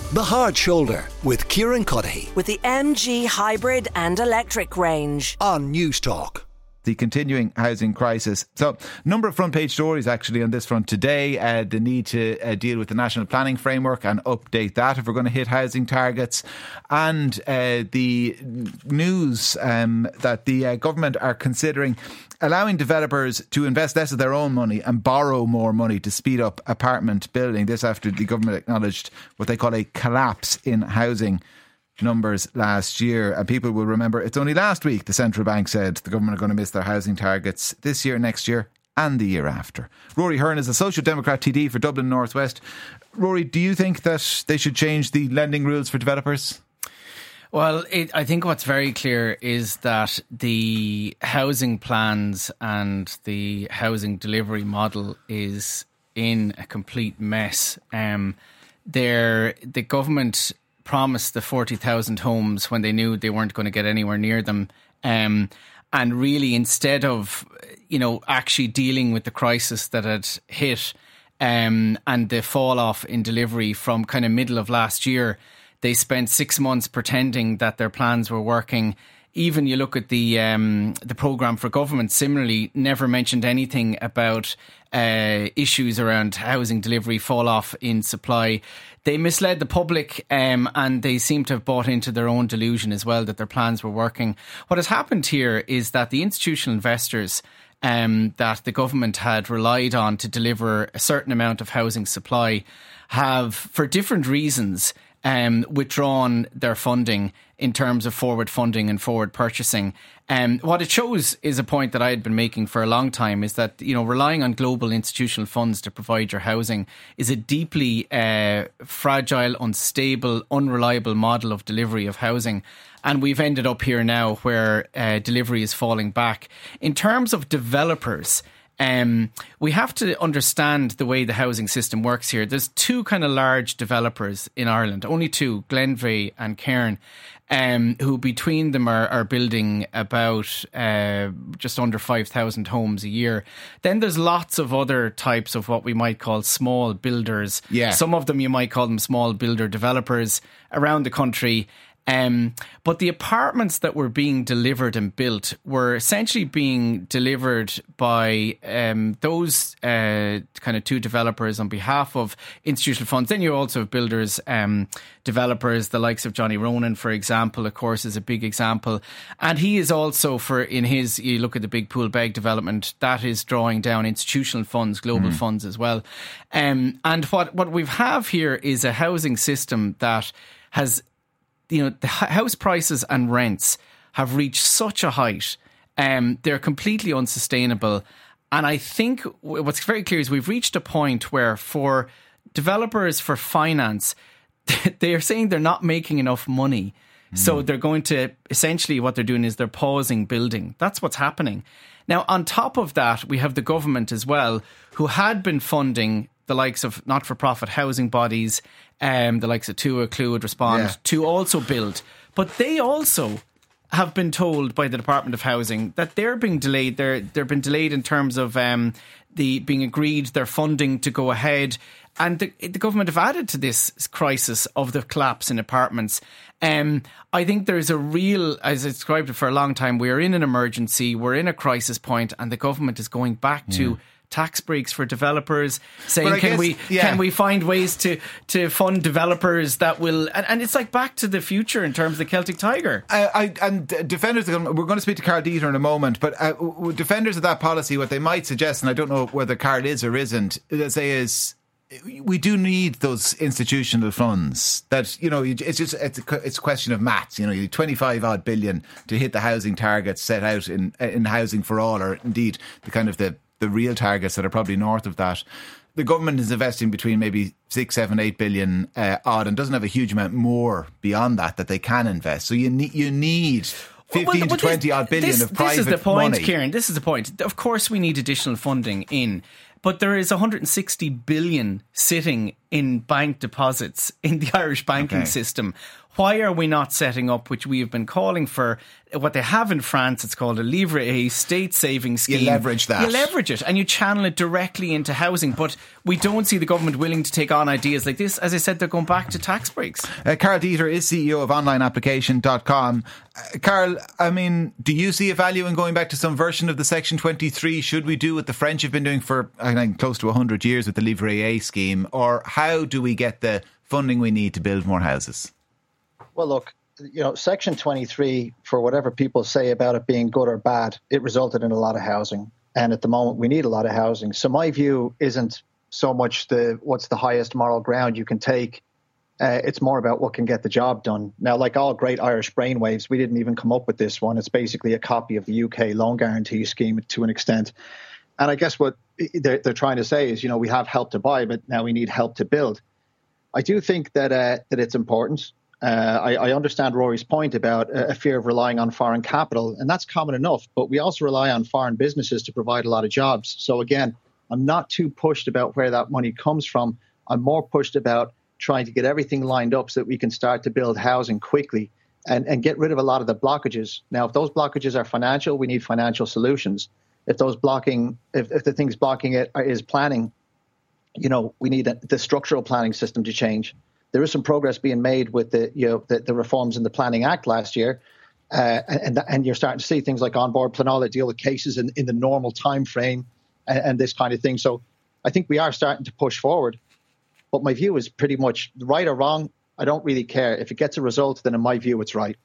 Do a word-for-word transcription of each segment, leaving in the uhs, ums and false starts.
The Hard Shoulder with Kieran Cuddihy. With the M G hybrid and electric range. On News Talk. The continuing housing crisis. So, number of front page stories actually on this front today. Uh, the need to uh, deal with the national planning framework and update that if we're going to hit housing targets. And uh, the news um, that the uh, government are considering allowing developers to invest less of their own money and borrow more money to speed up apartment building. This after the government acknowledged what they call a collapse in housing numbers last year. And people will remember it's only last week the central bank said the government are going to miss their housing targets this year, next year and the year after. Rory Hearn is a Social Democrat T D for Dublin North West. Rory, do you think that they should change the lending rules for developers? Well, it, I think what's very clear is that the housing plans and the housing delivery model is in a complete mess. Um, there, the government promised the forty thousand homes when they knew they weren't going to get anywhere near them. Um, and really, instead of, you know, actually dealing with the crisis that had hit um, and the fall off in delivery from kind of middle of last year, they spent six months pretending that their plans were working. Even you look at the um, the programme for government, similarly, never mentioned anything about uh, issues around housing delivery, fall off in supply. They misled the public um, and they seem to have bought into their own delusion as well that their plans were working. What has happened here is that the institutional investors um, that the government had relied on to deliver a certain amount of housing supply have, for different reasons, Um, withdrawn their funding in terms of forward funding and forward purchasing. Um, what it shows is a point that I had been making for a long time, is that, you know, relying on global institutional funds to provide your housing is a deeply uh, fragile, unstable, unreliable model of delivery of housing. And we've ended up here now where uh, delivery is falling back. In terms of developers, Um, we have to understand the way the housing system works here. There's two kind of large developers in Ireland, only two, Glenveagh and Cairn, um, who between them are, are building about uh, just under five thousand homes a year. Then there's lots of other types of what we might call small builders. Yeah. Some of them you might call them small builder developers around the country. Um, but the apartments that were being delivered and built were essentially being delivered by um, those uh, kind of two developers on behalf of institutional funds. Then you also have builders, um, developers, the likes of Johnny Ronan, for example, of course, is a big example. And he is also, for in his, you look at the big Poolbeg development, that is drawing down institutional funds, global mm. funds as well. Um, and what, what we have here is a housing system that has, you know, the house prices and rents have reached such a height. Um, they're completely unsustainable. And I think what's very clear is we've reached a point where for developers, for finance, they are saying they're not making enough money. Mm. So they're going to, essentially what they're doing is they're pausing building. That's what's happening. Now, on top of that, we have the government as well, who had been funding the likes of not-for-profit housing bodies, um, the likes of T U A, Clúid, Respond, yeah. to also build. But they also have been told by the Department of Housing that they're being delayed. They're they're been delayed in terms of um, the being agreed, their funding to go ahead. And the, the government have added to this crisis of the collapse in apartments. Um, I think there's a real, as I described it for a long time, we're in an emergency, we're in a crisis point, and the government is going back yeah. to tax breaks for developers, saying can guess, we yeah. can we find ways to to fund developers that will, and, and it's like back to the future in terms of the Celtic Tiger. Uh, I, and defenders, we're going to speak to Carl Dieter in a moment, but uh, defenders of that policy, what they might suggest, and I don't know whether Carl is or isn't, they say is, we do need those institutional funds. That, you know, it's just it's a, it's a question of maths. You know, you twenty-five odd billion to hit the housing targets set out in in Housing for All, or indeed the kind of the the real targets that are probably north of that. The government is investing between maybe six, seven, eight billion uh, odd, and doesn't have a huge amount more beyond that that they can invest. So you need you need fifteen well, well, to twenty this, odd billion this, of private money. This is the point, money. Kieran. This is the point. Of course, we need additional funding in. but there is one hundred sixty billion sitting in bank deposits in the Irish banking okay. system. Why are we not setting up, which we have been calling for, what they have in France, it's called a Livret A, state savings scheme. You leverage that. You leverage it and you channel it directly into housing. But we don't see the government willing to take on ideas like this. As I said, they're going back to tax breaks. Uh, Carl Dieter is C E O of online application dot com. Uh, Carl, I mean, do you see a value in going back to some version of the Section twenty-three? Should we do what the French have been doing for I think, close to one hundred years with the Livret A scheme? Or how do we get the funding we need to build more houses? Well, look, you know, Section twenty-three, for whatever people say about it being good or bad, it resulted in a lot of housing. And at the moment, we need a lot of housing. So my view isn't so much the what's the highest moral ground you can take. Uh, it's more about what can get the job done. Now, like all great Irish brainwaves, we didn't even come up with this one. It's basically a copy of the U K loan guarantee scheme to an extent. And I guess what they're, they're trying to say is, you know, we have help to buy, but now we need help to build. I do think that uh, that it's important. Uh, I, I understand Rory's point about a fear of relying on foreign capital, and that's common enough. But we also rely on foreign businesses to provide a lot of jobs. So again, I'm not too pushed about where that money comes from. I'm more pushed about trying to get everything lined up so that we can start to build housing quickly and, and get rid of a lot of the blockages. Now, if those blockages are financial, we need financial solutions. If those blocking, if, if the things blocking it are, is planning, you know, we need a, the structural planning system to change. There is some progress being made with the you know the, the reforms in the Planning Act last year, uh, and and you're starting to see things like onboard Pleanála that deal with cases in, in the normal time frame and, and this kind of thing. So I think we are starting to push forward. But my view is pretty much right or wrong. I don't really care. If it gets a result, then in my view, it's right.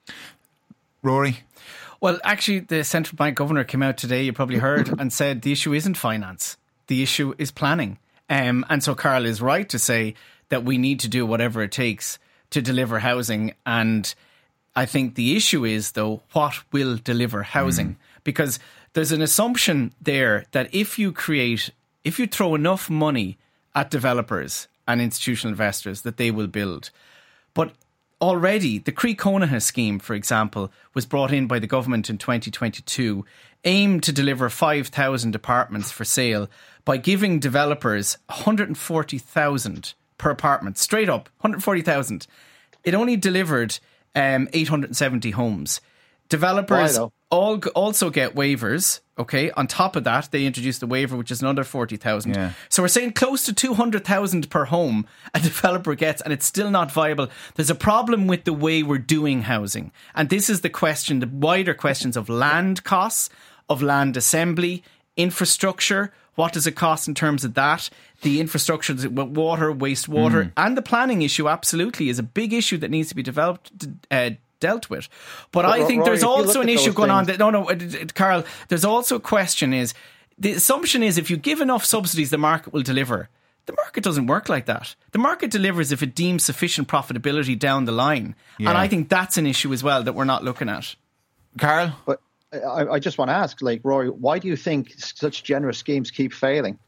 Rory? Well, actually, the central bank governor came out today, you probably heard, and said the issue isn't finance. The issue is planning. Um, and so Carl is right to say that we need to do whatever it takes to deliver housing. And I think the issue is, though, what will deliver housing? Mm. Because there's an assumption there that if you create, if you throw enough money at developers and institutional investors, that they will build. But already, the Croí Cónaithe scheme, for example, was brought in by the government in twenty twenty-two, aimed to deliver five thousand apartments for sale by giving developers one hundred forty thousand per apartment, straight up, one hundred forty thousand. It only delivered um, eight hundred seventy homes. Developers all also get waivers. Okay, on top of that, they introduced the waiver, which is another forty thousand. Yeah. So we're saying close to two hundred thousand per home a developer gets, and it's still not viable. There's a problem with the way we're doing housing. And this is the question, the wider questions of land costs, of land assembly, infrastructure. What does it cost in terms of that? The infrastructure, water, wastewater, mm. and the planning issue absolutely is a big issue that needs to be developed, uh, dealt with. But, but I think Rory, there's also an issue going things. on that, no, no, it, it, Carl, there's also a question is, the assumption is if you give enough subsidies, the market will deliver. The market doesn't work like that. The market delivers if it deems sufficient profitability down the line. Yeah. And I think that's an issue as well that we're not looking at. Carl? But I, I just want to ask, like, Rory, why do you think such generous schemes keep failing?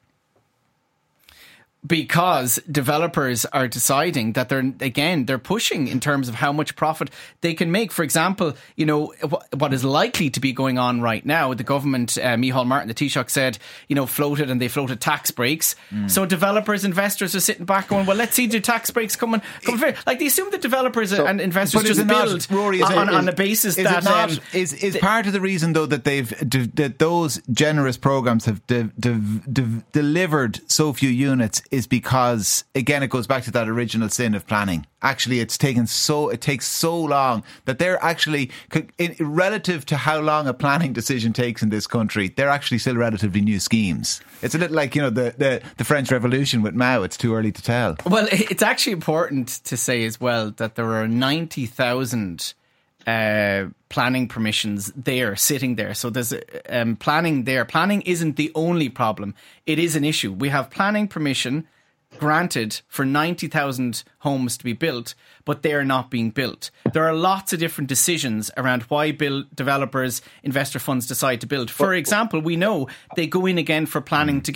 Because developers are deciding that they're, again, they're pushing in terms of how much profit they can make. For example, you know, what is likely to be going on right now, the government, uh, Micheál Martin, the Taoiseach said, you know, floated and they floated tax breaks. Mm. So developers, investors are sitting back going, well, let's see the tax breaks coming. coming like they assume that developers so, and investors just build not, Rory, on, it, on, on the basis is that... Not, um, is is the, part of the reason, though, that they've that those generous programmes have de- de- de- delivered so few units is because, again, it goes back to that original sin of planning. Actually, it's taken so, it takes so long that they're actually, in, relative to how long a planning decision takes in this country, they're actually still relatively new schemes. It's a little like, you know, the, the, the French Revolution with Mao. It's too early to tell. Well, it's actually important to say as well that there are ninety thousand uh, planning permissions there, sitting there. So there's um, planning there. Planning isn't the only problem. It is an issue. We have planning permission granted for ninety thousand homes to be built, but they are not being built. There are lots of different decisions around why build developers, investor funds decide to build. For example, we know they go in again for planning to get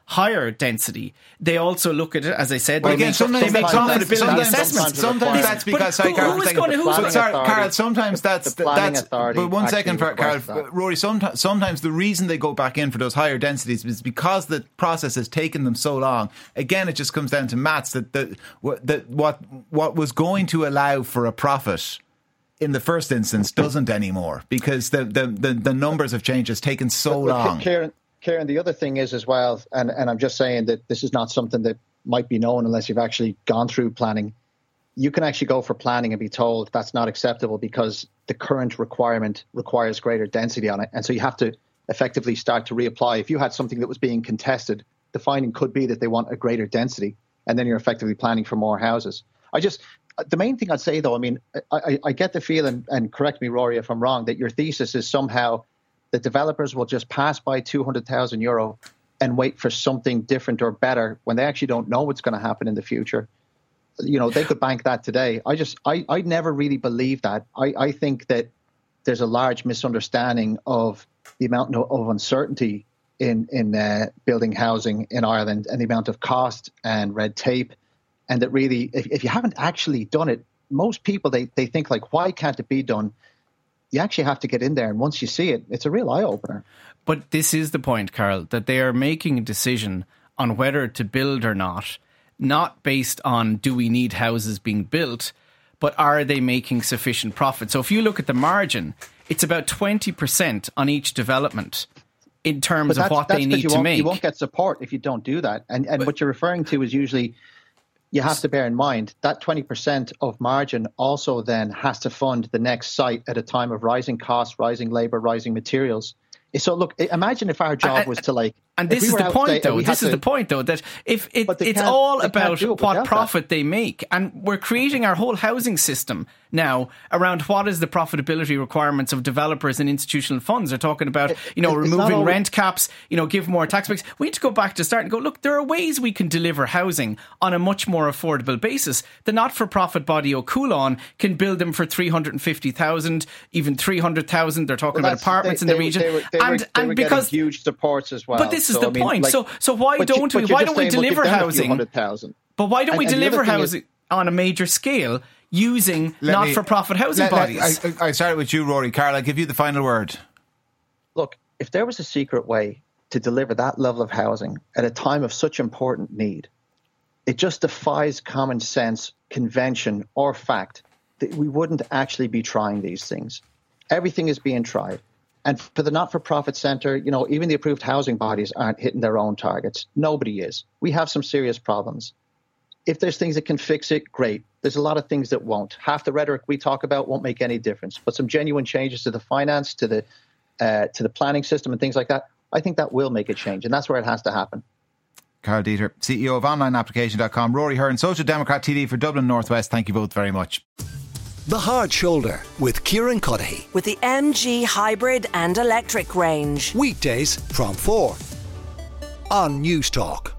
higher density. They also look at it, as I said, Well, they again, make, sometimes they make that's profitability sometimes, assessments. sometimes that's because, but sorry, who, Carol, who is for going to, who's so, going sorry, to- Carol, sometimes that's, the planning that's, authority but one second, actually Carol, requires that. Rory, sometimes, sometimes the reason they go back in for those higher densities is because the process has taken them so long. Again, it just comes down to maths that, that, that what, what was going to allow for a profit in the first instance doesn't anymore because the, the, the, the numbers have changed. It's taken so But- but long. Kieran, Kieran, the other thing is as well, and, and I'm just saying that this is not something that might be known unless you've actually gone through planning. You can actually go for planning and be told that's not acceptable because the current requirement requires greater density on it. And so you have to effectively start to reapply. If you had something that was being contested, the finding could be that they want a greater density, and then you're effectively planning for more houses. I just, the main thing I'd say though, I mean, I, I, I get the feeling, and correct me, Rory, if I'm wrong, that your thesis is somehow that developers will just pass by two hundred thousand euro and wait for something different or better when they actually don't know what's going to happen in the future. You know, they could bank that today. I just, I, I never really believe that. I, I think that there's a large misunderstanding of the amount of uncertainty in, in uh, building housing in Ireland and the amount of cost and red tape. And that really, if, if you haven't actually done it, most people, they, they think like, why can't it be done? You actually have to get in there. And once you see it, it's a real eye-opener. But this is the point, Carl, that they are making a decision on whether to build or not, not based on do we need houses being built, but are they making sufficient profit? So if you look at the margin, it's about twenty percent on each development in terms But of what they need you to won't, make. You won't get support if you don't do that. And, and what you're referring to is usually, you have to bear in mind that twenty percent of margin also then has to fund the next site at a time of rising costs, rising labour, rising materials. So look, imagine if our job was to like... And this we is were the out point, today and though. we This had is to- the point, though, that if it, But they it's can't- all they can't about do it what without profit they make, and we're creating our whole housing system now around what is the profitability requirements of developers and institutional funds. They're talking about, you know, it's not removing always- rent caps, you know, give more tax breaks. We need to go back to start and go, look, there are ways we can deliver housing on a much more affordable basis. The not-for-profit body O'Coulon can build them for three hundred fifty thousand, even three hundred thousand. They're talking Well, about that's- apartments they- in the they- region. they were- they were- and they and were getting because huge supports as well. But this is So, the I mean, point. like- so so why but you- don't we but you're why just don't we saying, well, deliver give them a few housing? hundred thousand. But why don't we And- and the deliver other thing housing is- on a major scale using Let me- not-for-profit housing let- let- bodies? I, I started with you, Rory. Carl, I'll give you the final word. Look, if there was a secret way to deliver that level of housing at a time of such important need, it just defies common sense, convention, or fact that we wouldn't actually be trying these things. Everything is being tried. And for the not-for-profit centre, you know, even the approved housing bodies aren't hitting their own targets. Nobody is. We have some serious problems. If there's things that can fix it, great. There's a lot of things that won't. Half the rhetoric we talk about won't make any difference. But some genuine changes to the finance, to the uh, to the planning system and things like that, I think that will make a change. And that's where it has to happen. Carl Dieter, C E O of online application dot com. Rory Hearn, Social Democrat T D for Dublin Northwest. Thank you both very much. The Hard Shoulder with Kieran Cuddihy. With the M G hybrid and electric range. Weekdays from four on News Talk.